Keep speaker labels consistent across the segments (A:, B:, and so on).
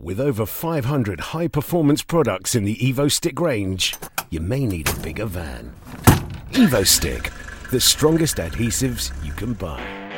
A: With over 500 high-performance products in the EvoStick range, you may need a bigger van. EvoStick, the strongest adhesives you can buy.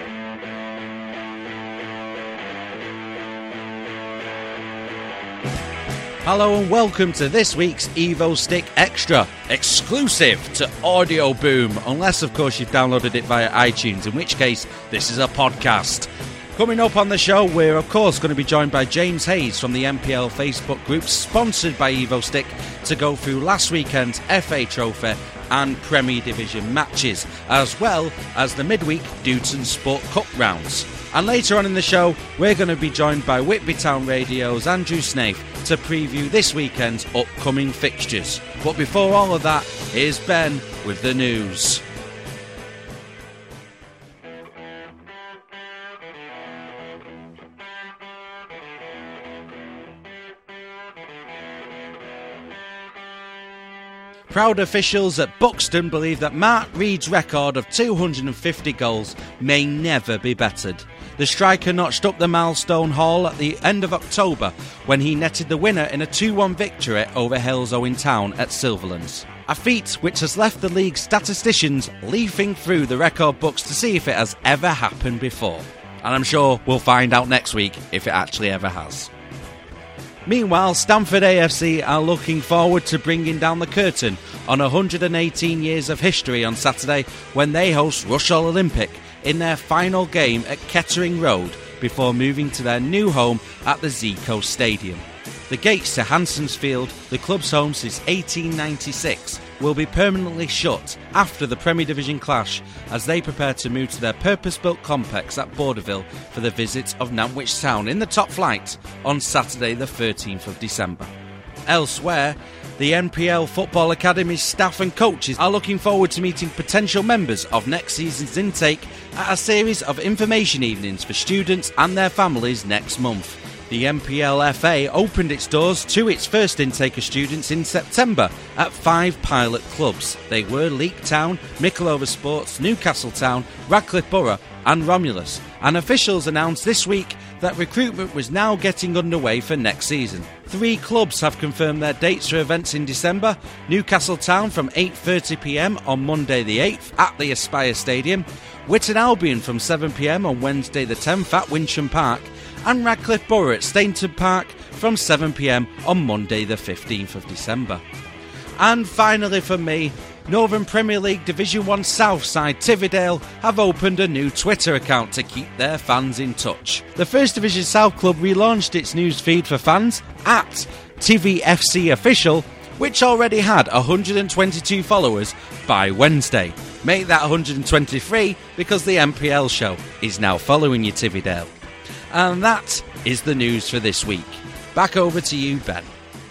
B: Hello and welcome to this week's EvoStick Extra, exclusive to Audio Boom, unless of course you've downloaded it via iTunes, in which case this is a podcast. Coming up on the show, we're of course going to be joined by James Hayes from the NPL Facebook group, sponsored by EvoStick, to go through last weekend's FA Trophy and Premier Division matches, as well as the midweek Dewton Sport Cup rounds. And later on in the show, we're going to be joined by Whitby Town Radio's Andrew Snaith to preview this weekend's upcoming fixtures. But before all of that, here's Ben with the news. Proud officials at Buxton believe that Mark Reed's record of 250 goals may never be bettered. The striker notched up the milestone haul at the end of October when he netted the winner in a 2-1 victory over Halesowen Town at Silverlands. A feat which has left the league's statisticians leafing through the record books to see if it has ever happened before. And I'm sure we'll find out next week if it actually ever has. Meanwhile, Stamford AFC are looking forward to bringing down the curtain on 118 years of history on Saturday when they host Rushall Olympic in their final game at Kettering Road before moving to their new home at the Zico Stadium. The gates to Hanson's Field, the club's home since 1896, will be permanently shut after the Premier Division clash as they prepare to move to their purpose-built complex at Borderville for the visit of Nantwich Town in the top flight on Saturday the 13th of December. Elsewhere, the NPL Football Academy's staff and coaches are looking forward to meeting potential members of next season's intake at a series of information evenings for students and their families next month. The NPL FA opened its doors to its first intake of students in September at 5 pilot clubs. They were Leek Town, Mickleover Sports, Newcastle Town, Radcliffe Borough and Romulus. And officials announced this week that recruitment was now getting underway for next season. 3 clubs have confirmed their dates for events in December. Newcastle Town from 8:30pm on Monday the 8th at the Aspire Stadium. Whitton Albion from 7pm on Wednesday the 10th at Winsham Park. And Radcliffe Borough at Stainton Park from 7pm on Monday the 15th of December. And finally for me, Northern Premier League Division 1 South side Tividale have opened a new Twitter account to keep their fans in touch. The First Division South Club relaunched its news feed for fans at TVFC Official, which already had 122 followers by Wednesday. Make that 123 because the NPL show is now following you, Tividale. And that is the news for this week. Back over to you, Ben.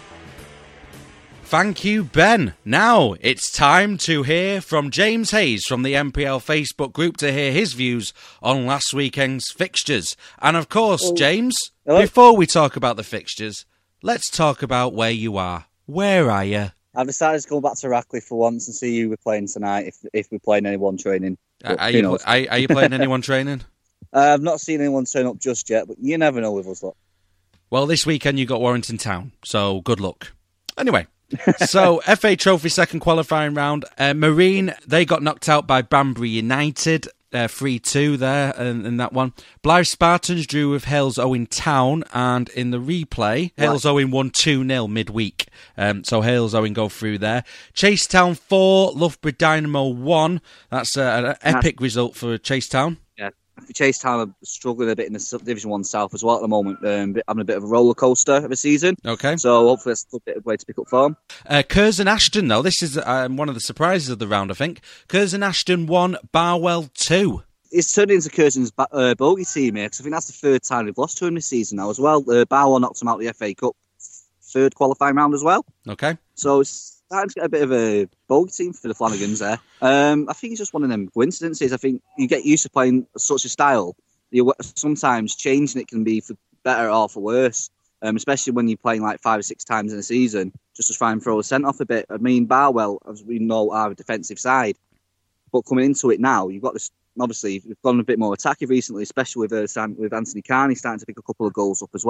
B: Thank you, Ben. Now it's time to hear from James Hayes from the NPL Facebook group to hear his views on last weekend's fixtures. And of course, James, before we talk about the fixtures, let's talk about where you are. Where are you?
C: I've decided to go back to Radcliffe for once and see who we're playing tonight, if we're playing anyone training.
B: Are you playing anyone training?
C: I've not seen anyone turn up just yet, but you never know with us, look.
B: Well, this weekend you got Warrington Town, so good luck. Anyway, so FA Trophy second qualifying round. Marine, they got knocked out by Banbury United, 3-2 there in that one. Blythe Spartans drew with Halesowen Town, and in the replay, Halesowen won 2-0 midweek. So Halesowen go through there. Chase Town 4, Loughborough Dynamo 1. That's an epic result for Chase Town.
C: Chase Town are struggling a bit in the Division 1 South as well at the moment, having a bit of a roller coaster of a season.
B: Okay.
C: So hopefully that's a bit of a way to pick up form.
B: Curzon Ashton, though, this is one of the surprises of the round, I think. Curzon Ashton 1, Barwell 2.
C: It's turned into Curzon's bogey team here, because I think that's the third time they've lost to him this season now as well. Barwell knocked him out of the FA Cup third qualifying round as well.
B: Okay.
C: So it's starting to get a bit of a bogey team for the Flanagans there. I think it's just one of them coincidences. I think you get used to playing such a style. Sometimes changing it can be for better or for worse, especially when you're playing like 5 or 6 times in a season, just to try and throw a scent off a bit. I mean, Barwell, as we know, are a defensive side, but coming into it now, you've got this. Obviously, we've gone a bit more attacking recently, especially with Anthony Carney starting to pick a couple of goals up as well.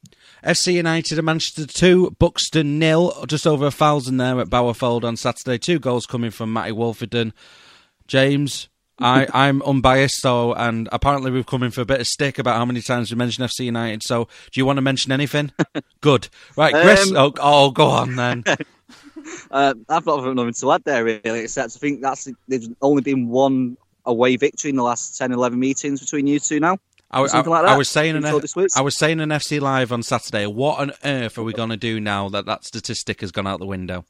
B: FC United and Manchester 2, Buxton 0, just over 1,000 there at Bowerfold on Saturday. 2 goals coming from Matty Wolfenden. James, I'm unbiased, and apparently we've come in for a bit of stick about how many times we mentioned FC United, so do you want to mention anything? Good. Right, Chris, go on then.
C: I've not nothing to add there, really, except I think there's only been one away victory in the last 10, 11 meetings between you two now.
B: I was saying an FC Live on Saturday. What on earth are we going to do now that statistic has gone out the window?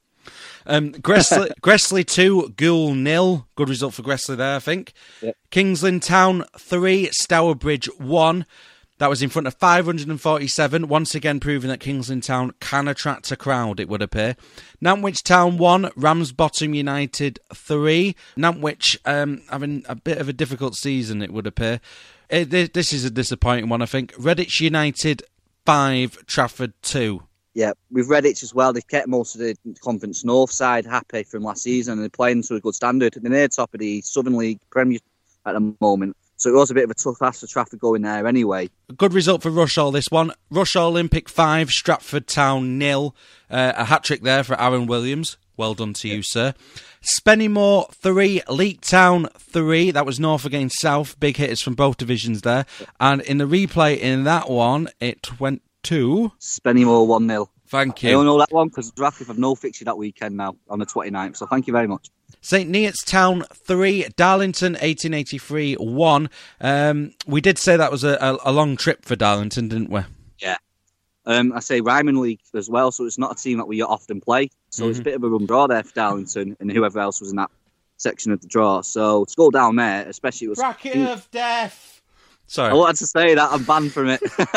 B: Gressley 2, Goole 0. Good result for Gressley there, I think. Yep. Kingsland Town 3, Stourbridge 1. That was in front of 547, once again proving that Kingsland Town can attract a crowd, it would appear. Nantwich Town 1, Ramsbottom United 3. Nantwich having a bit of a difficult season, it would appear. This is a disappointing one, I think. Redditch United 5, Trafford 2.
C: Yeah, with Redditch as well, they've kept most of the Conference North side happy from last season and they're playing to a good standard. They're near top of the Southern League Premier at the moment. So it was a bit of a tough ask for Trafford going there anyway. Good
B: result for Rushall, this one. Rushall Olympic 5, Stratford Town 0. A hat-trick there for Aaron Williams. Well done to you, sir. Spennymoor 3, Leek Town 3. That was North against South. Big hitters from both divisions there. And in the replay in that one, it went to...
C: Spennymoor 1-0.
B: Thank you.
C: I don't know that one because Radcliffe have no fixture that weekend now on the 29th. So thank you very much.
B: St Neots Town 3, Darlington 1883 1. We did say that was a long trip for Darlington, didn't we?
C: Yeah. I say Ryman League as well, so it's not a team that we often play. So it's a bit of a run draw there for Darlington and whoever else was in that section of the draw. So to go down there, especially...
B: Bracket of death! Sorry.
C: I wanted to say that, I'm banned from it.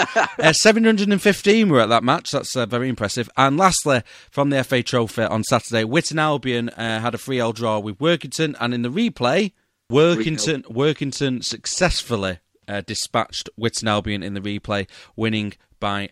B: 715 were at that match, that's very impressive. And lastly, from the FA Trophy on Saturday, Witton Albion had a 3-3 draw with Workington, and in the replay, Workington successfully dispatched Witton Albion in the replay, winning by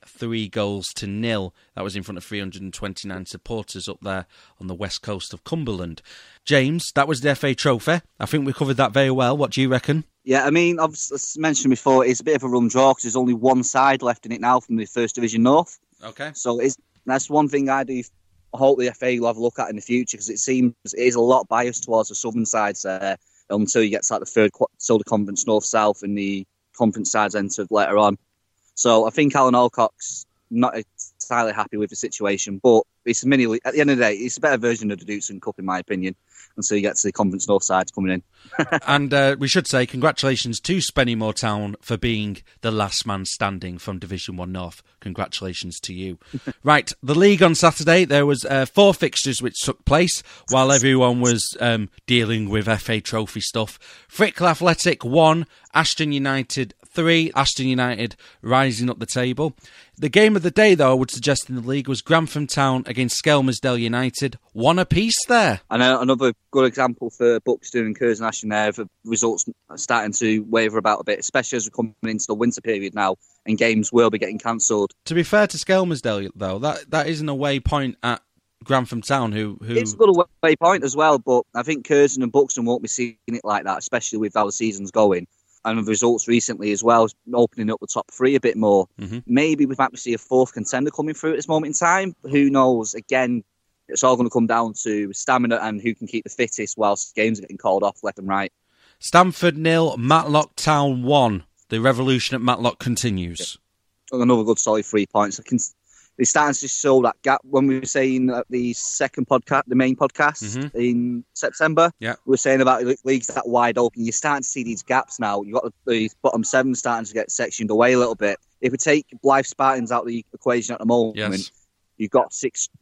B: 3-0. That was in front of 329 supporters up there on the west coast of Cumberland. James, that was the FA Trophy. I think we covered that very well. What do you reckon?
C: Yeah, I mean, as mentioned before, it's a bit of a run draw because there's only one side left in it now from the First Division North.
B: Okay.
C: So that's one thing I do hope the FA will have a look at in the future because it seems it is a lot biased towards the southern sides there until you get to like the third Soda Conference North-South and the conference sides entered later on. So I think Alan Alcock's not entirely happy with the situation, but it's at the end of the day, it's a better version of the Dukes Cup in my opinion. Until you get to the Conference North side coming in.
B: And we should say congratulations to Spennymoor Town for being the last man standing from Division 1 North. Congratulations to you. Right, the league on Saturday, there was 4 fixtures which took place while everyone was dealing with FA Trophy stuff. Frickle Athletic 1, Ashton United 3, Ashton United rising up the table. The game of the day, though, I would suggest in the league was Grantham Town against Skelmersdale United. 1 apiece there.
C: And another good example for Buxton and Curzon Ashton there of results starting to waver about a bit, especially as we're coming into the winter period now and games will be getting cancelled.
B: To be fair to Skelmersdale, though, that is an away point at Grantham Town who...
C: It's a good away point as well, but I think Curzon and Buxton won't be seeing it like that, especially with how the season's going. And the results recently as well, opening up the top 3 a bit more. Mm-hmm. Maybe we might see a 4th contender coming through at this moment in time. Who knows? Again, it's all going to come down to stamina and who can keep the fittest whilst games are getting called off left and right.
B: Stamford 0, Matlock Town 1. The revolution at Matlock continues.
C: Another good solid 3 points. They're starting to show that gap. When we were saying at the second podcast, the main podcast in September, we were saying about leagues that wide open. You're starting to see these gaps now. You've got the bottom 7 starting to get sectioned away a little bit. If we take Blythe Spartans out of the equation at the moment, you've got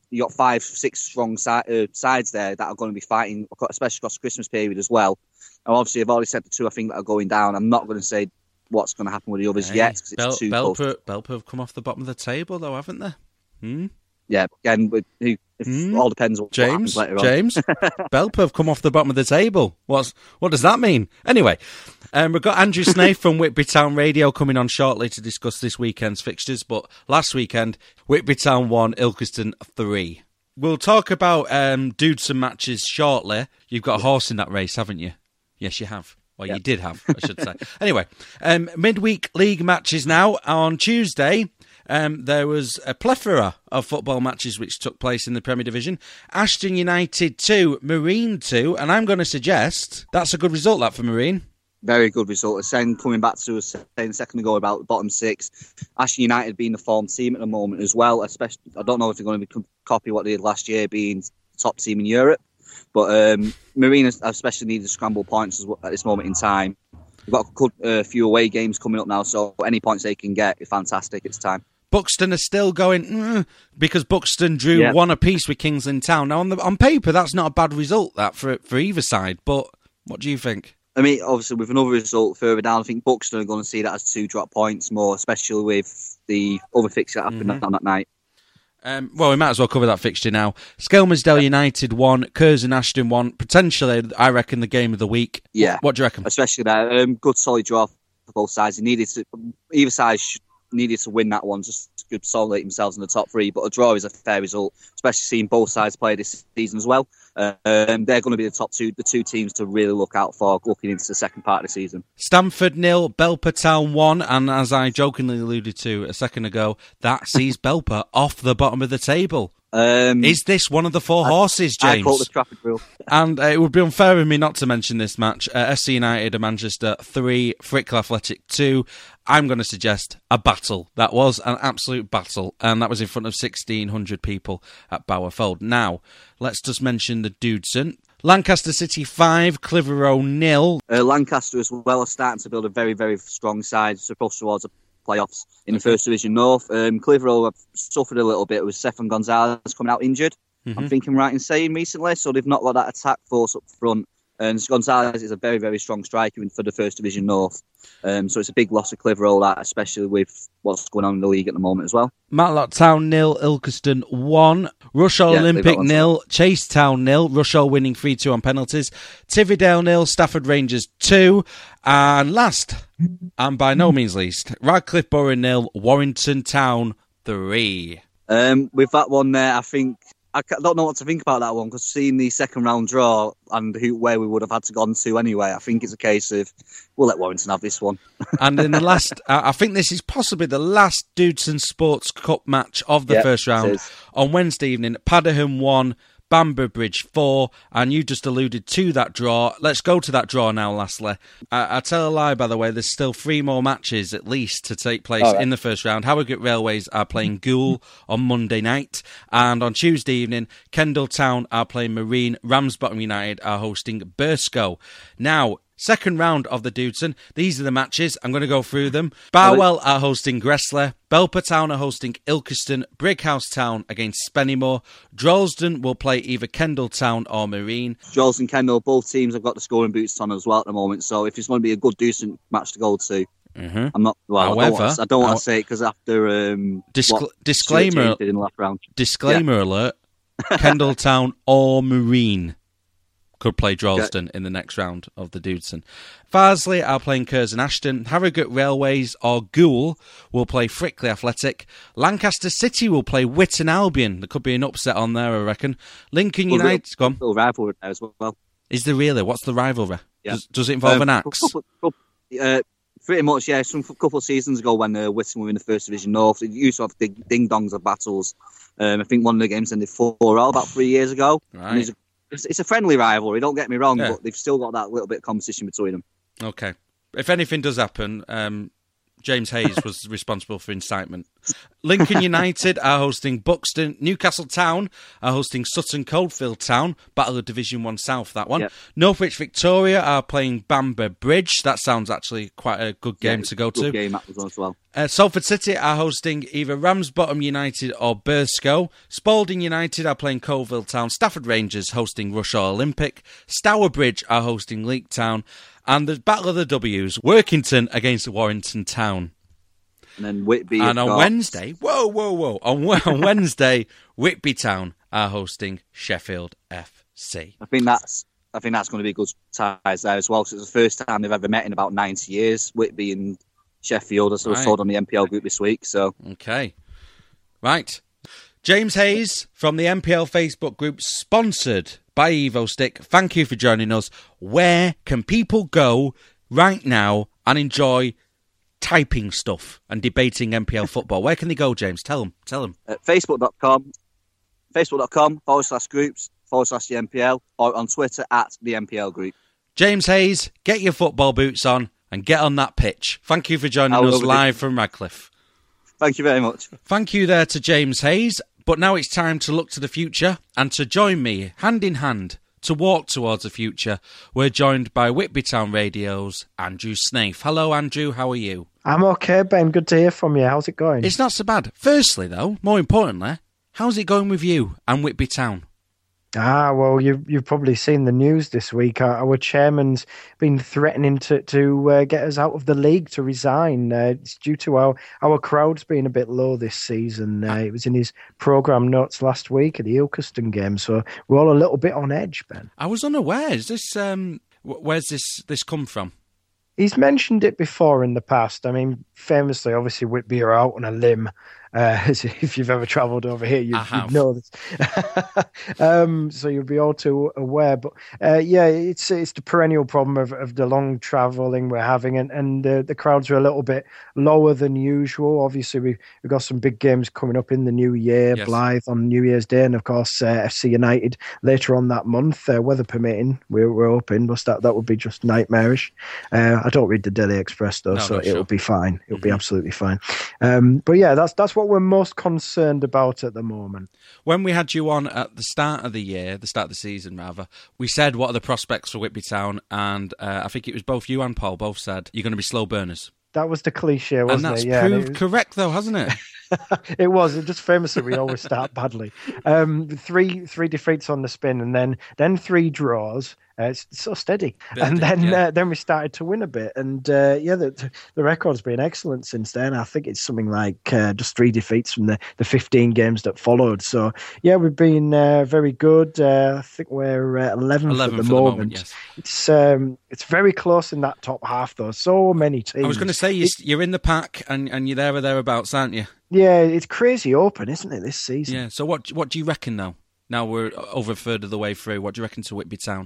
C: 5, 6 strong sides there that are going to be fighting, especially across the Christmas period as well. And obviously, I've already said the 2 I think that are going down. I'm not going to say what's going to happen with the others yet because it's too close.
B: Belper have come off the bottom of the table though, haven't they?
C: Yeah, again, all depends on what happens later on.
B: James, Belper have come off the bottom of the table. What does that mean? Anyway, we've got Andrew Snaith from Whitby Town Radio coming on shortly to discuss this weekend's fixtures, but last weekend, Whitby Town 1, Ilkeston 3. We'll talk about dudes and matches shortly. You've got a horse in that race, haven't you? Yes, you have. Well, you did have, I should say. Anyway, midweek league matches now. On Tuesday, There was a plethora of football matches which took place in the Premier Division. Ashton United 2, Marine 2, and I'm going to suggest that's a good result, that, for Marine.
C: Very good result. Saying, coming back to us saying a second ago about the bottom six, Ashton United being the form team at the moment as well. Especially, I don't know if they're going to copy what they did last year, being the top team in Europe. But Marine especially needed to scramble points at this moment in time. We've got a few away games coming up now, so any points they can get is fantastic. It's time.
B: Buxton are still going because Buxton drew 1 apiece with Kingsland Town. Now, on paper, that's not a bad result that for either side. But what do you think?
C: I mean, obviously, with another result further down, I think Buxton are going to see that as 2 drop points more, especially with the other fixture that happened on that night.
B: Well, we might as well cover that fixture now. Skelmersdale United 1, Curzon Ashton 1. Potentially, I reckon, the game of the week.
C: Yeah.
B: What do you reckon?
C: Especially that good solid draw for both sides. Either side needed to win that one just to consolidate themselves in the top 3. But a draw is a fair result, especially seeing both sides play this season as well. They're going to be the two teams to really look out for looking into the second part of the season.
B: Stamford 0, Belper Town 1, and as I jokingly alluded to a second ago, that sees Belper off the bottom of the table. Is this one of the 4 horses, James?
C: I call it the Trafford rule.
B: And it would be unfair of me not to mention this match. SC United of Manchester 3, Frickle Athletic 2. I'm going to suggest a battle. That was an absolute battle, and that was in front of 1,600 people at Bowerfold. Now, let's just mention the Dudeston. Lancaster City 5, Clitheroe 0.
C: Lancaster as well are starting to build a very, very strong side to push towards the playoffs in the First Division North. Clitheroe have suffered a little bit with Stefan Gonzalez coming out injured. I'm thinking right in saying recently, so they've not got that attack force up front. And Gonzalez is a very, very strong striker for the First Division North. So it's a big loss for Clitheroe, that, especially with what's going on in the league at the moment as well.
B: Matlock Town 0, Ilkeston 1. Rushall Olympic 0, Chase Town 0. Rushall winning 3-2 on penalties. Tividale 0, Stafford Rangers 2. And last, and by no means least, Radcliffe Borough 0, Warrington Town 3.
C: With that one there, I think I don't know what to think about that one, because seeing the second round draw and where we would have had to gone to anyway, I think it's a case of we'll let Warrington have this one.
B: And in the last, I think this is possibly the last Dudeston Sports Cup match of the first round. On Wednesday evening, Padiham 1, Bamber Bridge 4, and you just alluded to that draw. Let's go to that draw now, lastly. I tell a lie, by the way, there's still 3 more matches at least to take place in the first round. Harrogate Railways are playing Goole on Monday night, and on Tuesday evening, Kendal Town are playing Marine, Ramsbottom United are hosting Burscough. Now, second round of the Dudeston. These are the matches. I'm going to go through them. Barwell are hosting Gressler. Belper Town are hosting Ilkeston. Brighouse Town against Spennymoor. Droylsden will play either Kendal Town or Marine.
C: Droylsden and Kendal, both teams have got the scoring boots on as well at the moment. So if it's going to be a good, decent match to go to, I'm not. Well, however, I don't want to say it because after
B: disclaimer
C: in the last round.
B: Disclaimer alert: Kendal Town or Marine could play Droylsden in the next round of the Dudeston. Farsley are playing Curzon Ashton. Harrogate Railways or Goole will play Frickley Athletic. Lancaster City will play Whitton Albion. There could be an upset on there, I rection. Lincoln United... Go on.
C: A rivalry there as well.
B: Is there really? What's the rivalry? Yeah. Does it involve an axe?
C: Pretty much, yeah. A couple of seasons ago when Whitton were in the First Division North, it used to have big ding-dongs of battles. I think one of the games ended 4-4 about 3 years ago.
B: Right.
C: It's a friendly rivalry, don't get me wrong, but they've still got that little bit of competition between them.
B: Okay. If anything does happen, James Hayes was responsible for incitement. Lincoln United are hosting Buxton. Newcastle Town are hosting Sutton Coldfield Town. Battle of Division 1 South, that one. Yep. Northwich Victoria are playing Bamber Bridge. That sounds actually quite a good game to go to.
C: Good game, that was as well.
B: Salford City are hosting either Ramsbottom United or Burscough. Spalding United are playing Colville Town. Stafford Rangers hosting Rushall Olympic. Stourbridge are hosting Leek Town. And the Battle of the W's, Workington against Warrington Town.
C: And then Whitby.
B: And on Wednesday, on Wednesday, Whitby Town are hosting Sheffield FC.
C: I think that's going to be good ties there as well. So it's the first time they've ever met in about 90 years. Whitby and Sheffield, as I was told on the MPL group this week. So
B: okay, right. James Hayes from the MPL Facebook group, sponsored by EvoStick. Thank you for joining us. Where can people go right now and enjoy typing stuff and debating NPL football, where can they go, James? Tell them.
C: Facebook.com/groups/the NPL, or on Twitter @the NPL group.
B: James Hayes, get your football boots on and get on that pitch. Thank you for joining us live from Radcliffe.
C: Thank you very much.
B: Thank you there to James Hayes. But now it's time to look to the future, and to join me hand in hand to walk towards the future, we're joined by Whitby Town Radio's Andrew Snaith. Hello, Andrew. How are you?
D: I'm okay, Ben. Good to hear from you. How's it going?
B: It's not so bad. Firstly, though, more importantly, how's it going with you and Whitby Town?
D: Well, you've probably seen the news this week. Our chairman's been threatening to get us out of the league, to resign. It's due to our crowds being a bit low this season. It was in his programme notes last week at the Ilkeston game, so we're all a little bit on edge, Ben.
B: I was unaware. Is this where's this come from?
D: He's mentioned it before in the past. I mean, famously, obviously, Whitby are out on a limb. If you've ever travelled over here, you'd know this. So you'll be all too aware. But it's the perennial problem of the long travelling we're having, and the crowds are a little bit lower than usual. Obviously, we've got some big games coming up in the new year, yes. Blythe on New Year's Day, and of course FC United later on that month. Weather permitting, we're hoping, but that would be just nightmarish. I don't read the Daily Express though, so it'll be fine. It'll be absolutely fine. But yeah, that's what we're most concerned about at the moment.
B: When we had you on at the start of the season rather, we said what are the prospects for Whitby Town, and I think it was both you and Paul both said you're going to be slow burners.
D: That was the cliche, wasn't
B: it?
D: And
B: that's proved correct though, hasn't it?
D: It was. It just famously we always start badly. Three defeats on the spin, and then 3 draws. It's so steady, then we started to win a bit, and the record's been excellent since then. I think it's something like just 3 defeats from the 15 games that followed. So yeah, we've been very good. I think we're 11th at the moment. Yes. It's very close in that top half though. So many teams.
B: I was going to say you're in the pack, and you're there or thereabouts, aren't you?
D: Yeah, it's crazy open, isn't it, this season?
B: Yeah. So what do you reckon though? Now we're over a third of the way through. What do you reckon to Whitby Town?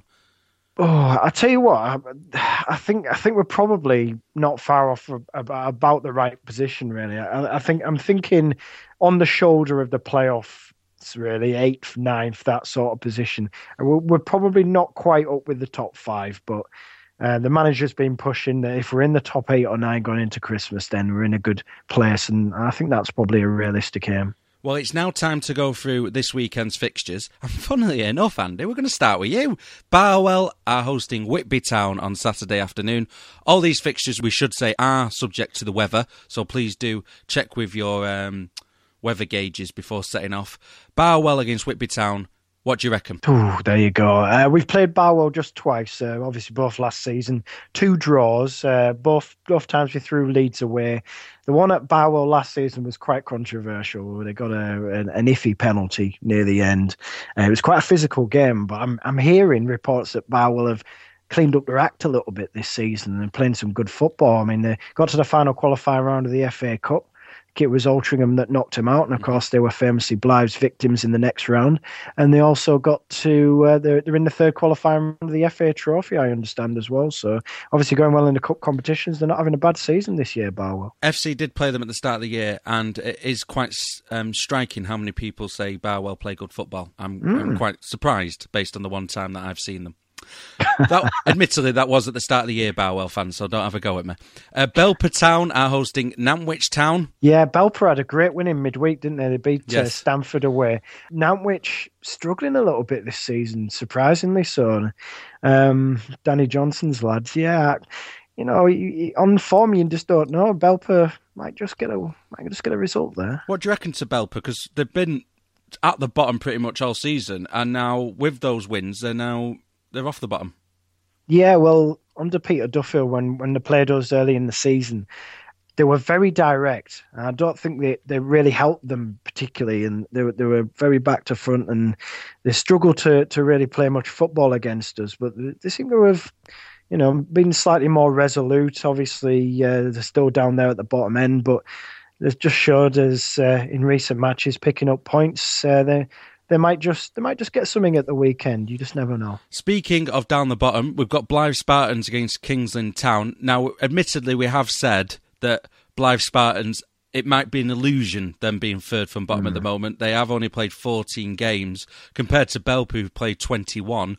D: Oh, I tell you what, I think we're probably not far off about the right position, really. I'm thinking on the shoulder of the playoffs, really, 8th, 9th, that sort of position. We're probably not quite up with the top 5, but the manager's been pushing that if we're in the top 8 or 9 going into Christmas, then we're in a good place, and I think that's probably a realistic aim.
B: Well, it's now time to go through this weekend's fixtures. And funnily enough, Andy, we're going to start with you. Barwell are hosting Whitby Town on Saturday afternoon. All these fixtures, we should say, are subject to the weather, so please do check with your weather gauges before setting off. Barwell against Whitby Town. What do you reckon?
D: Oh, there you go. We've played Barwell just twice, obviously both last season. 2 draws, both times we threw Leeds away. The one at Barwell last season was quite controversial. They got an iffy penalty near the end. It was quite a physical game, but I'm hearing reports that Barwell have cleaned up their act a little bit this season and playing some good football. I mean, they got to the final qualifying round of the FA Cup. It was Altrincham that knocked him out, and of course they were famously Blythe's victims in the next round. And they also got to they're in the 3rd qualifying round of the FA Trophy, I understand, as well. So obviously going well in the cup competitions. They're not having a bad season this year, Barwell.
B: FC did play them at the start of the year, and it is quite striking how many people say Barwell play good football. I'm quite surprised based on the one time that I've seen them. Admittedly, that was at the start of the year, Barwell fans, so don't have a go at me. Belper Town are hosting Nantwich Town.
D: Yeah, Belper had a great win in midweek, didn't they? They beat Stamford away. Nantwich struggling a little bit this season, surprisingly so. Danny Johnson's lads, yeah. You know, on form, you just don't know. Belper might just get a result there.
B: What do you reckon to Belper? Because they've been at the bottom pretty much all season, and now with those wins, they're off the bottom.
D: Yeah, well, under Peter Duffield, when they played us early in the season, they were very direct. I don't think they really helped them particularly, and they were very back to front, and they struggled to really play much football against us. But they seem to have, been slightly more resolute. Obviously, they're still down there at the bottom end, but they've just showed us in recent matches picking up points. They might just get something at the weekend. You just never know.
B: Speaking of down the bottom, we've got Blythe Spartans against Kingsland Town. Now, admittedly, we have said that Blythe Spartans, it might be an illusion, them being third from bottom at the moment. They have only played 14 games, compared to Belp, who've played 21.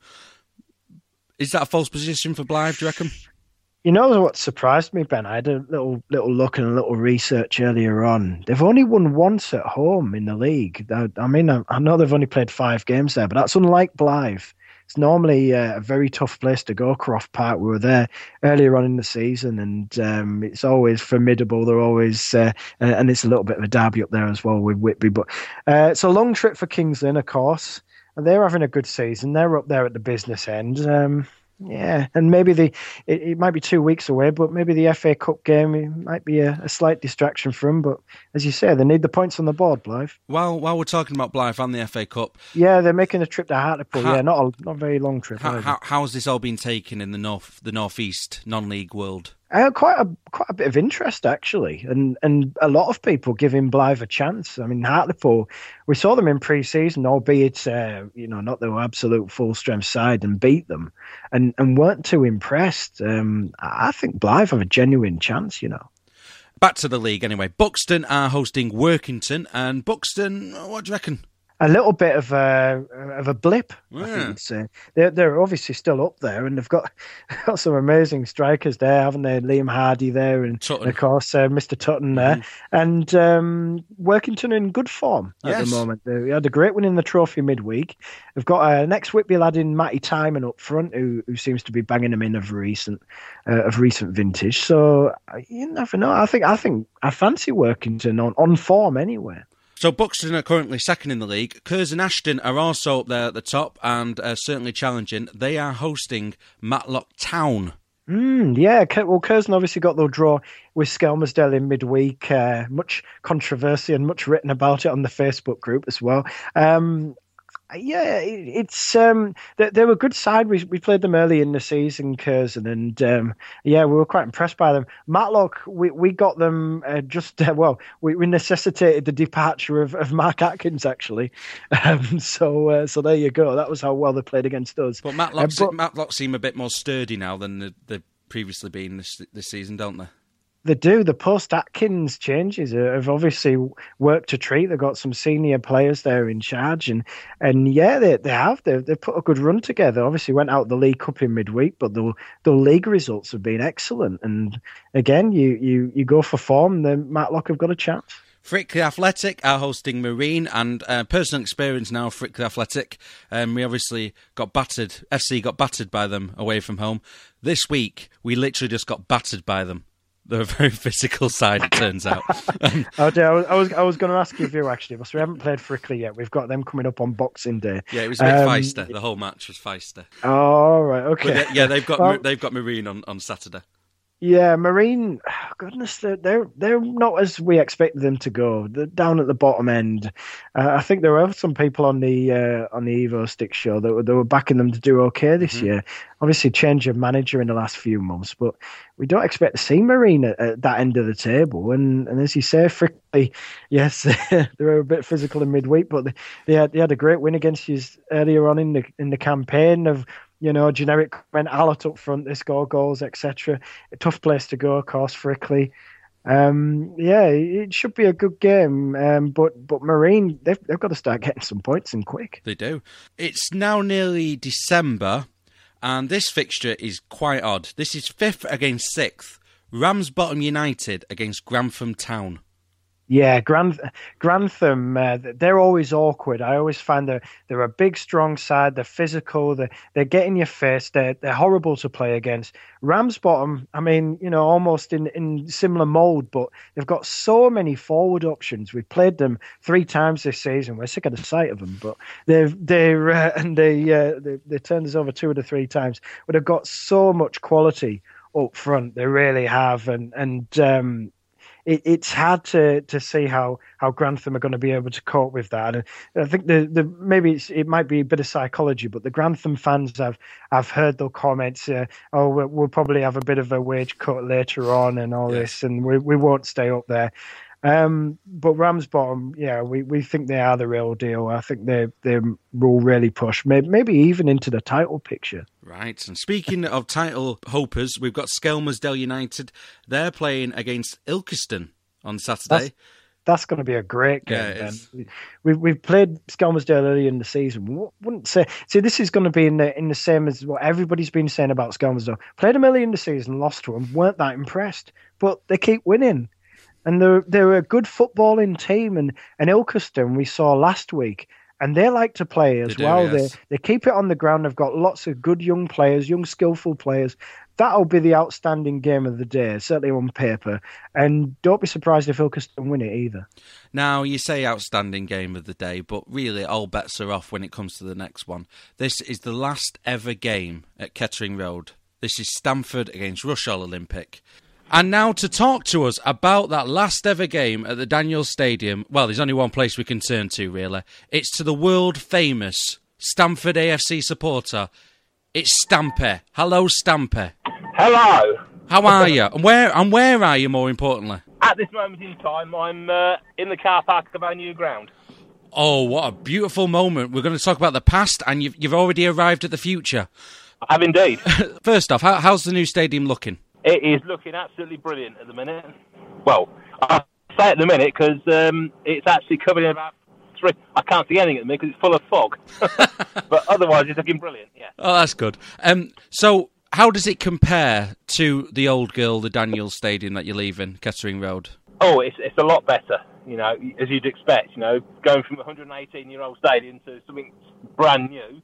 B: Is that a false position for Blythe, do you reckon?
D: You know what surprised me, Ben? I had a little look and a little research earlier on. They've only won once at home in the league. I mean, I know they've only played 5 games there, but that's unlike Blythe. It's normally a very tough place to go, Croft Park. We were there earlier on in the season, and it's always formidable. They're always, and it's a little bit of a derby up there as well with Whitby. But it's a long trip for Kings Lynn, of course. And they're having a good season. They're up there at the business end. Yeah, and maybe it might be 2 weeks away, but maybe the FA Cup game might be a slight distraction for them. But as you say, they need the points on the board, Blythe.
B: While we're talking about Blythe and the FA Cup,
D: yeah, they're making a trip to Hartlepool. Not a very long trip.
B: How's this all been taken in the northeast non-league world?
D: Quite a bit of interest, actually, and a lot of people giving Blythe a chance. I mean, Hartlepool, we saw them in pre-season, albeit not their absolute full-strength side, and beat them, and weren't too impressed. I think Blythe have a genuine chance,
B: Back to the league anyway. Buxton are hosting Workington, and Buxton, what do you reckon?
D: A little bit of a blip, I think you'd say. They're obviously still up there, and they've got some amazing strikers there, haven't they? Liam Hardy there, and of course Mr. Tutton there, and Workington in good form at the moment. They had a great win in the trophy midweek. They've got an ex-Whitby lad in Matty Timon up front, who seems to be banging them in of recent vintage. So you never know. I fancy Workington on form anyway.
B: So Buxton are currently second in the league. Curzon Ashton are also up there at the top and certainly challenging. They are hosting Matlock Town.
D: Yeah, well, Curzon obviously got their draw with Skelmersdale in midweek. Much controversy and much written about it on the Facebook group as well. Yeah, it's they were a good side. We played them early in the season, Curzon, and we were quite impressed by them. Matlock, we got them we necessitated the departure of Mark Atkins, actually. So there you go. That was how well they played against us.
B: But Matlock seem a bit more sturdy now than they've previously been this season, don't they?
D: They do. The post-Atkins changes have obviously worked a treat. They've got some senior players there in charge. And yeah, they have. They've put a good run together. Obviously went out the League Cup in midweek, but the league results have been excellent. And again, you go for form, then Matlock have got a chance.
B: Frickley Athletic are hosting Marine, and personal experience now, Frickley Athletic. We obviously got battered. FC got battered by them away from home. This week, we literally just got battered by them. They're a very physical side, it turns out.
D: I was going to ask you if you actually, but we haven't played Frickley yet. We've got them coming up on Boxing Day.
B: Yeah, it was a bit feisty. The whole match was feisty.
D: Oh, right, okay.
B: But they've got Marine on Saturday.
D: Yeah, Marine. Goodness, they're not as we expected them to go. They're down at the bottom end. I think there were some people on the Evo Stick show that were backing them to do okay this year. Obviously, change of manager in the last few months, but we don't expect to see Marine at that end of the table. And as you say, Frickley, yes, they were a bit physical in midweek, but they had a great win against you earlier on in the campaign of. Generic comment, Allott up front, they score goals, etc. A tough place to go, of course, Frickley. It should be a good game. But Marine, they've got to start getting some points in quick.
B: They do. It's now nearly December, and this fixture is quite odd. This is 5th against 6th. Ramsbottom United against Grantham Town.
D: Yeah, Grantham, they're always awkward. I always find they're a big, strong side. They're physical. They get in your face. They're horrible to play against. Ramsbottom, I mean, almost in similar mould, but they've got so many forward options. We've played them 3 times this season. We're sick of the sight of them, but they turned us over 2 of the 3 times. But they've got so much quality up front. They really have, and it's hard to see how Grantham are going to be able to cope with that. And I think maybe it might be a bit of psychology, but the Grantham fans I've heard their comments. We'll probably have a bit of a wage cut later on and all this, and we won't stay up there. But Ramsbottom, yeah, we think they are the real deal. I think they will really push, maybe even into the title picture.
B: Right, and speaking of title hopers, we've got Skelmersdale United. They're playing against Ilkeston on Saturday.
D: That's going to be a great game.
B: Yeah,
D: we've played Skelmersdale early in the season. Wouldn't say. See, this is going to be in the same as what everybody's been saying about Skelmersdale. Played them early in the season, lost to them, weren't that impressed, but they keep winning, and they're a good footballing team. And Ilkeston we saw last week, and they like to play as well.
B: Yes.
D: They keep it on the ground. They've got lots of good young players, young skillful players. That'll be the outstanding game of the day, certainly on paper. And don't be surprised if Ilkeston win it either.
B: Now, you say outstanding game of the day, but really all bets are off when it comes to the next one. This is the last ever game at Kettering Road. This is Stamford against Rushall Olympic. And now to talk to us about that last ever game at the Daniels Stadium, well, there's only one place we can turn to, really. It's to the world-famous Stamford AFC supporter. It's Stampy. Hello, Stampy.
E: Hello.
B: How are you? And where are you, more importantly?
E: At this moment in time, I'm in the car park of our new ground.
B: Oh, what a beautiful moment. We're going to talk about the past, and you've already arrived at the future.
E: I have indeed.
B: First off, how's the new stadium looking?
E: It is looking absolutely brilliant at the minute. Well, I say at the minute because it's actually covered in about 3. I can't see anything at the minute because it's full of fog. But otherwise, it's looking brilliant, yeah.
B: Oh, that's good. So, how does it compare to the old girl, the Daniels Stadium that you're leaving, Kettering Road?
E: Oh, it's a lot better, as you'd expect, going from a 118-year-old stadium to something brand new.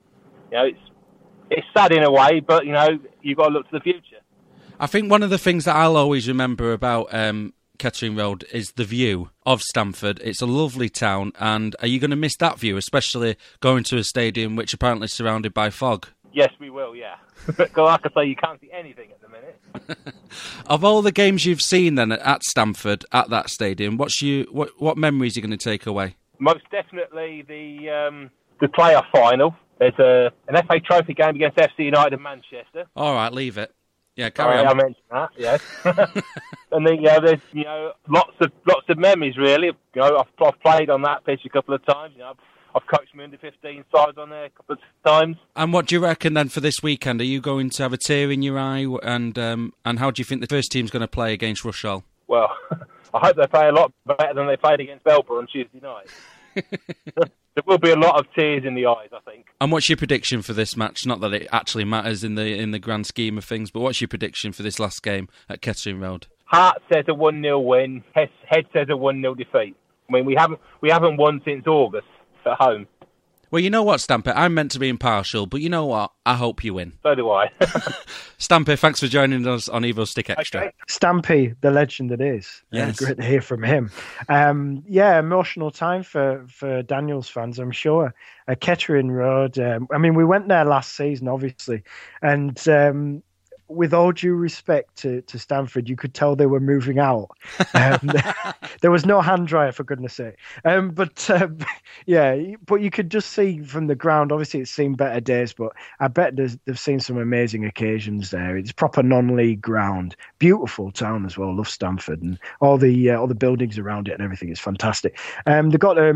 E: It's sad in a way, but, you've got to look to the future.
B: I think one of the things that I'll always remember about Kettering Road is the view of Stamford. It's a lovely town, and are you going to miss that view, especially going to a stadium which apparently is surrounded by fog?
E: Yes, we will, yeah. Because like I say, you can't see anything at the minute.
B: Of all the games you've seen then at Stamford, at that stadium, what memories are you going to take away?
E: Most definitely the playoff final. There's an FA Trophy game against FC United of Manchester.
B: All right, leave it. Yeah, carry on.
E: I mentioned that, yes. And then, there's, lots of memories, really. I've played on that pitch a couple of times. I've coached my under-15 sides on there a couple of times.
B: And what do you reckon then for this weekend? Are you going to have a tear in your eye? And how do you think the first team's going to play against Rushall?
E: Well, I hope they play a lot better than they played against Belper on Tuesday night. There will be a lot of tears in the eyes, I think.
B: And what's your prediction for this match? Not that it actually matters in the grand scheme of things, but what's your prediction for this last game at Kettering Road?
E: Heart says a 1-0 win. Head says a 1-0 defeat. I mean, we haven't won since August at home.
B: Well, you know what, Stampy? I'm meant to be impartial, but you know what? I hope you win.
E: So do I.
B: Stampy, thanks for joining us on Evo Stick Extra.
D: Okay. Stampy, the legend it is.
B: Yes.
D: Great to hear from him. Emotional time for Daniels fans, I'm sure. Kettering Road. We went there last season, obviously, and with all due respect to Stamford, you could tell they were moving out. There was no hand dryer, for goodness sake. But you could just see from the ground, obviously it's seen better days, but I bet they've seen some amazing occasions there. It's proper non-league ground. Beautiful town as well. Love Stamford, and all the buildings around it and everything is fantastic. They've got the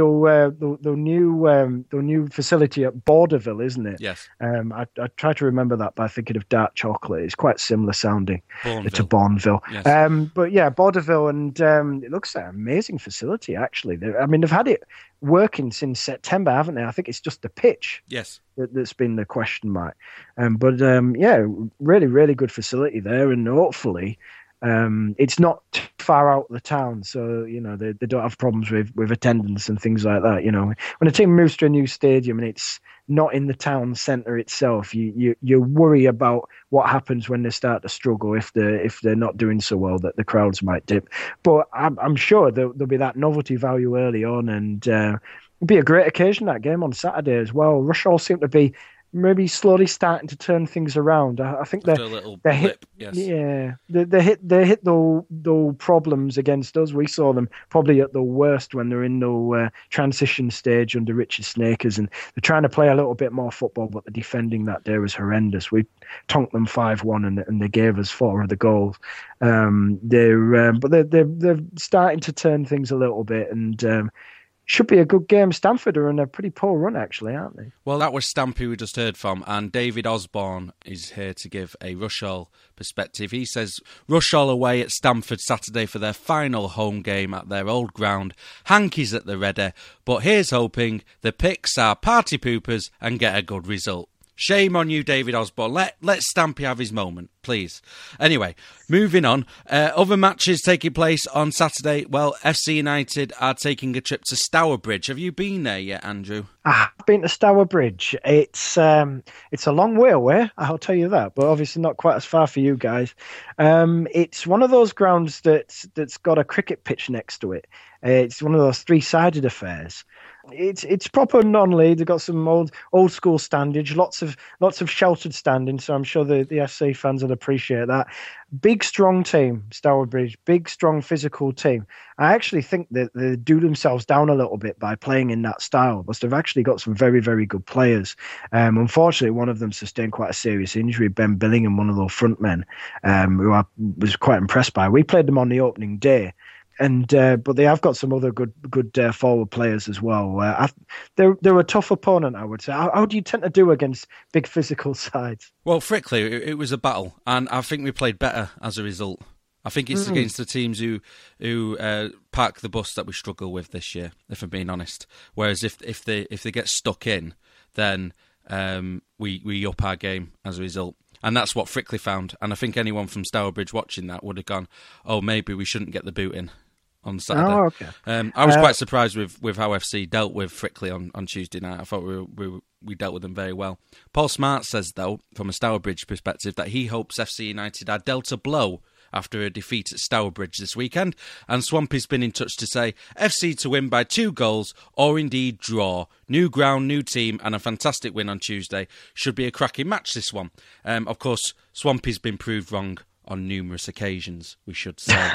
D: new facility at Borderville, isn't it?
B: Yes.
D: I try to remember that by thinking of dark chocolate. It's quite similar sounding to Bourneville.
B: Yes.
D: But yeah, Borderville, and it looks like an amazing facility, actually. They've had it working since September, haven't they? I think it's just the pitch that's been the question mark. Really, really good facility there, and hopefully it's not too far out of the town, so they don't have problems with attendance and things like that. When a team moves to a new stadium and it's not in the town centre itself, you worry about what happens when they start to struggle if they're not doing so well, that the crowds might dip. But I'm sure there'll be that novelty value early on, and it'll be a great occasion, that game on Saturday as well. Rushall seem to be maybe slowly starting to turn things around. I think
B: After a little blip, yes.
D: Yeah, they hit the problems against us. We saw them probably at the worst when they're in the transition stage under Richard Snakers, and they're trying to play a little bit more football, but the defending that day was horrendous. We tonked them 5-1, and they gave us 4 of the goals. They're starting to turn things a little bit, and should be a good game. Stamford are in a pretty poor run, actually, aren't they?
B: Well, that was Stampy we just heard from, and David Osborne is here to give a Rushall perspective. He says, Rushall away at Stamford Saturday for their final home game at their old ground. Hankies at the ready, but here's hoping the Picks are party poopers and get a good result. Shame on you, David Osborne. Let Stampy have his moment, please. Anyway, moving on. Other matches taking place on Saturday. Well, FC United are taking a trip to Stourbridge. Have you been there yet, Andrew?
D: I've been to Stourbridge. It's a long way away, I'll tell you that, but obviously not quite as far for you guys. It's one of those grounds that's got a cricket pitch next to it. It's one of those 3-sided affairs. It's proper non-league. They've got some old school standage, lots of sheltered standing. So I'm sure the FC fans would appreciate that. Big strong team, Stourbridge. Big strong physical team. I actually think that they do themselves down a little bit by playing in that style, but they've actually got some very, very good players. Unfortunately, one of them sustained quite a serious injury. Ben Billingham, one of those front men, who I was quite impressed by. We played them on the opening day. But they have got some other good forward players as well. They're a tough opponent, I would say. How do you tend to do against big physical sides?
B: Well, Frickley, it was a battle, and I think we played better as a result. I think it's against the teams who park the bus that we struggle with this year, if I'm being honest. Whereas if they get stuck in, then we up our game as a result. And that's what Frickley found. And I think anyone from Stourbridge watching that would have gone, oh, maybe we shouldn't get the boot in on Saturday.
D: Oh, okay.
B: I was quite surprised with how FC dealt with Frickley on Tuesday night. I thought we dealt with them very well. Paul Smart says, though, from a Stourbridge perspective, that he hopes FC United are dealt a blow after a defeat at Stourbridge this weekend. And Swampy's been in touch to say, FC to win by 2 goals or indeed draw. New ground, new team, and a fantastic win on Tuesday. Should be a cracking match, this one. Of course, Swampy's been proved wrong on numerous occasions, we should say.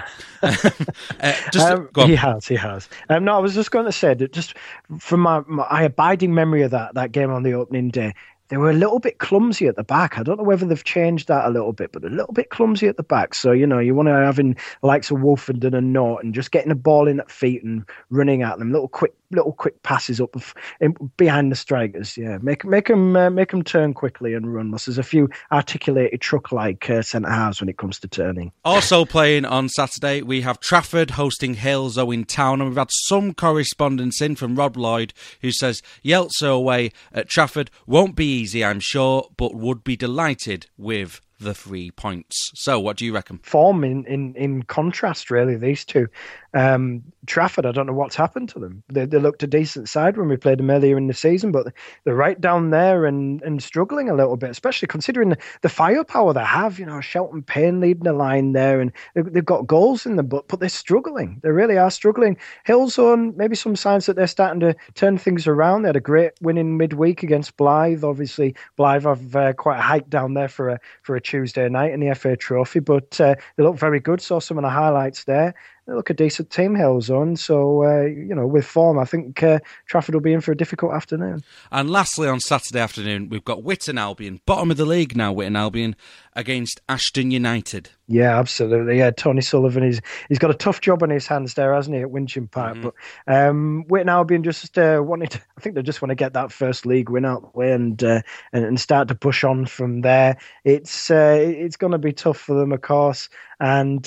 D: He has. No, I was just going to say that just from my abiding memory of that game on the opening day, they were a little bit clumsy at the back. I don't know whether they've changed that a little bit, but a little bit clumsy at the back. So, you want to have in the likes of Wolfenden and Norton just getting the ball in at feet and running at them, little quick passes up behind the strikers. Yeah, make them turn quickly and run. There's a few articulated truck-like centre halves when it comes to turning.
B: Also playing on Saturday, we have Trafford hosting Halesoe in town, and we've had some correspondence in from Rob Lloyd, who says Yeltsin away at Trafford won't be easy, I'm sure, but would be delighted with the 3 points. So, what do you reckon?
D: Form in contrast, really, these two. Trafford, I don't know what's happened to them. They looked a decent side when we played them earlier in the season, but they're right down there and struggling a little bit, especially considering the firepower they have. Shelton Payne leading the line there, and they've got goals in them, but they're struggling. They really are struggling. Hillzone, maybe some signs that they're starting to turn things around. They had a great win in midweek against Blythe. Obviously, Blythe have quite a hike down there for a Tuesday night in the FA Trophy, but they look very good. Saw some of the highlights there. They look a decent team, Hillzone. So, with form, I think Trafford will be in for a difficult afternoon.
B: And lastly, on Saturday afternoon, we've got Witton Albion, bottom of the league now, Witton Albion, against Ashton United.
D: Yeah, absolutely. Yeah, Tony Sullivan, he's got a tough job on his hands there, hasn't he, at Wincham Park? Mm-hmm. But Witton Albion just wanted, I think they just want to get that first league win out the way and start to push on from there. It's going to be tough for them, of course. And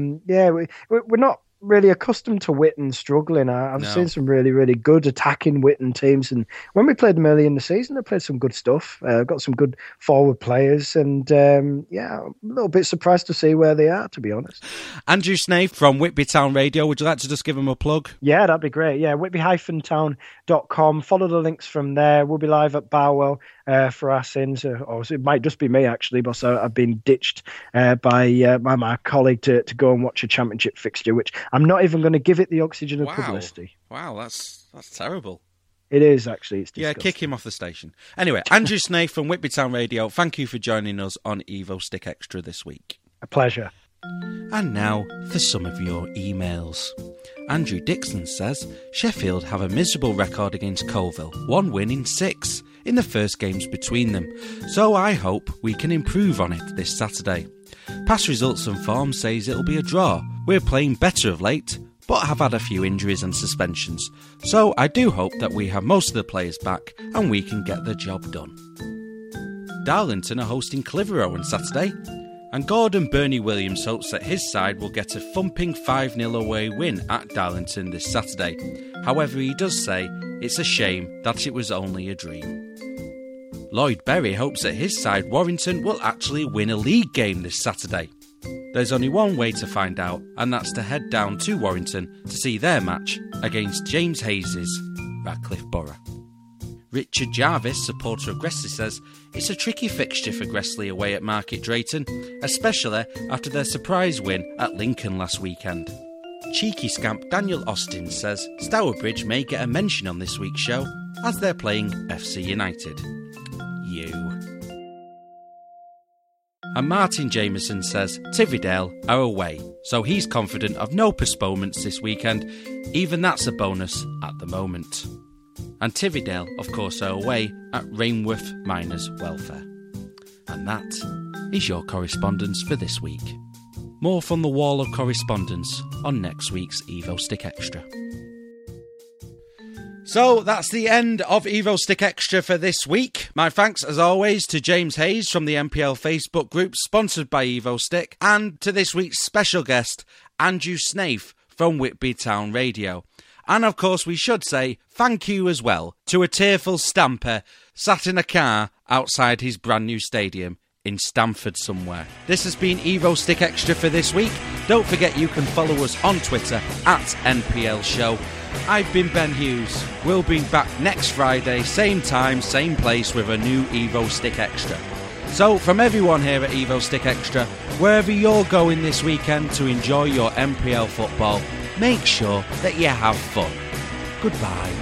D: we're not really accustomed to Witton struggling. I've seen some really, really good attacking Witton teams, and when we played them early in the season, they played some good stuff. Got some good forward players, and I'm a little bit surprised to see where they are, to be honest.
B: Andrew Snaith from Whitby Town Radio, would you like to just give them a plug?
D: Yeah, that'd be great. Yeah, whitby-town.com. Follow the links from there. We'll be live at Barwell for our sins, or it might just be me actually, but I've been ditched by my colleague to go and watch a championship fixture, which I'm not even going to give it the oxygen of publicity.
B: Wow, that's terrible.
D: It is, actually. It's disgusting.
B: Yeah, kick him off the station. Anyway, Andrew Snaith from Whitby Town Radio, thank you for joining us on Evo Stick Extra this week.
D: A pleasure.
B: And now for some of your emails. Andrew Dixon says, Sheffield have a miserable record against Colville, 1 win in 6 in the first games between them, so I hope we can improve on it this Saturday. Past results and form says it'll be a draw. We're playing better of late, but have had a few injuries and suspensions, so I do hope that we have most of the players back and we can get the job done. Darlington are hosting Clitheroe on Saturday, and Gordon Bernie Williams hopes that his side will get a thumping 5-0 away win at Darlington this Saturday. However, he does say it's a shame that it was only a dream. Lloyd Berry hopes that his side Warrington will actually win a league game this Saturday. There's only one way to find out, and that's to head down to Warrington to see their match against James Hayes' Radcliffe Borough. Richard Jarvis, supporter of Gressley, says it's a tricky fixture for Gressley away at Market Drayton, especially after their surprise win at Lincoln last weekend. Cheeky scamp Daniel Austin says Stourbridge may get a mention on this week's show as they're playing FC United. You. And Martin Jameson says Tividale are away, so he's confident of no postponements this weekend. Even that's a bonus at the moment. And Tividale, of course, are away at Rainworth Miners Welfare. And that is your correspondence for this week. More from the wall of correspondence on next week's Evo Stick Extra. So that's the end of Evo Stick Extra for this week. My thanks, as always, to James Hayes from the MPL Facebook group, sponsored by Evo Stick, and to this week's special guest, Andrew Snaith from Whitby Town Radio. And of course, we should say thank you as well to a tearful Stamper sat in a car outside his brand new stadium in Stamford somewhere. This has been Evo Stick Extra for this week. Don't forget you can follow us on Twitter at NPL Show. I've been Ben Hughes. We'll be back next Friday, same time, same place, with a new Evo Stick Extra. So from everyone here at Evo Stick Extra, wherever you're going this weekend to enjoy your MPL football, make sure that you have fun. Goodbye.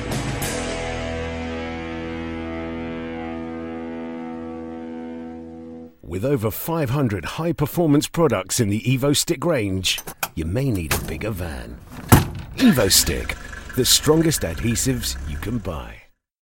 A: With over 500 high-performance products in the Evo Stick range, you may need a bigger van. Evo Stick, the strongest adhesives you can buy.